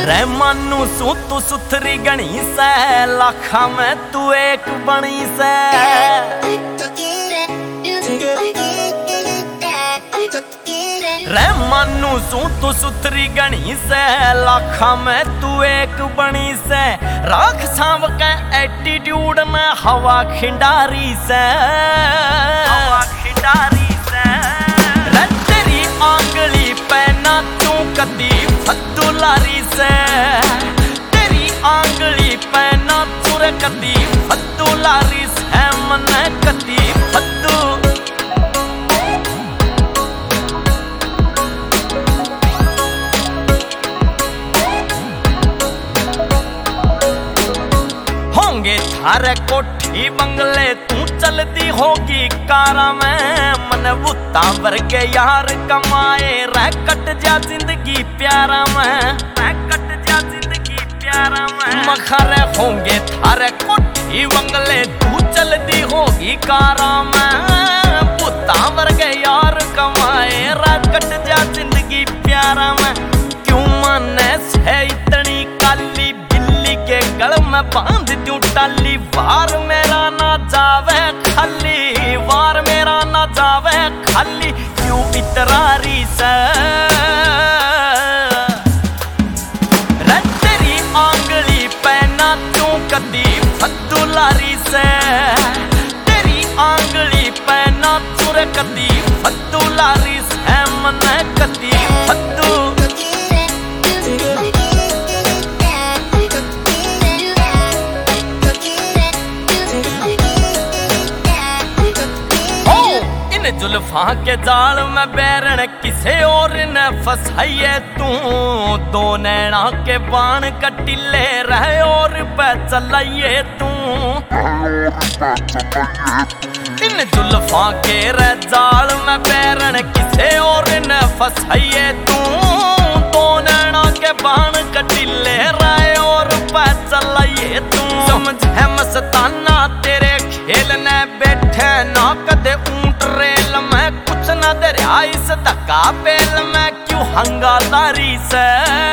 रे मानू सू तू सुथरी गणी से, लाखा में तू एक बनी से। रे मानू सू तू सुथरी गणी से, लाखा में तू एक बनी से। राख सांव के एटीट्यूड में हवा खिंडारी से, हवा खिंडारी से। रे तेरी आंगली पे ना तू कदी फद्दू लारी से, तेरी आंगली पे ना तू रे कदी फद्दू लारी से, मन कदी फद्दू। होंगे थारे कोठी बंगले, तू चलती होगी कारा में। मन बुत्ता वर्गे यार कमाए, रह कट जा जिंदगी प्यारा में, रह कट जा जिंदगी प्यारा में। मखरे होंगे थारे कोठी बंगले, तू चलती होगी कारा में। बुत्ता वर्गे यार कमाए, रह कट जा जिंदगी प्यारा में। क्यों माने से इतनी काली बिल्ली के गल में बांध दूं टाली। वार मेरा ना जावे खाली, वार मेरा ना जावे खाली। क्यों इतरारी से रे तेरी आंगली पे ना तू कदी फद्दू लारी से, तेरी आंगली पे ना तू रे कदी फद्दू लारी से, मन कदी फद्दू। जुल्फा के जाल में बैरन किसे और न फसाइए तू। दो नैना के बाण कटिले रहे और पे चलाइए तू। इन जुल्फा के जाल में बैरन किसे और न फसाइए तू। दो नैना के बाण कटिले रहे और पे चलाइए तू। समझे मस्ताना तेरे खेल ने बैठे ना कदे रेल में, कुछ न दरिया इस धक्का पेल में। क्यों हंगादारी से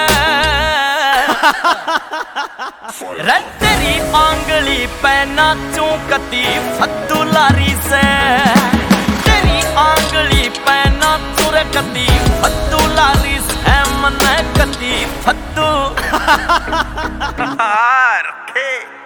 रे तेरी आंगली पे ना चूकती फद्दू लारी से, तेरी आंगली पे ना चुरकती फद्दू लारी से, मन कती फद्दू।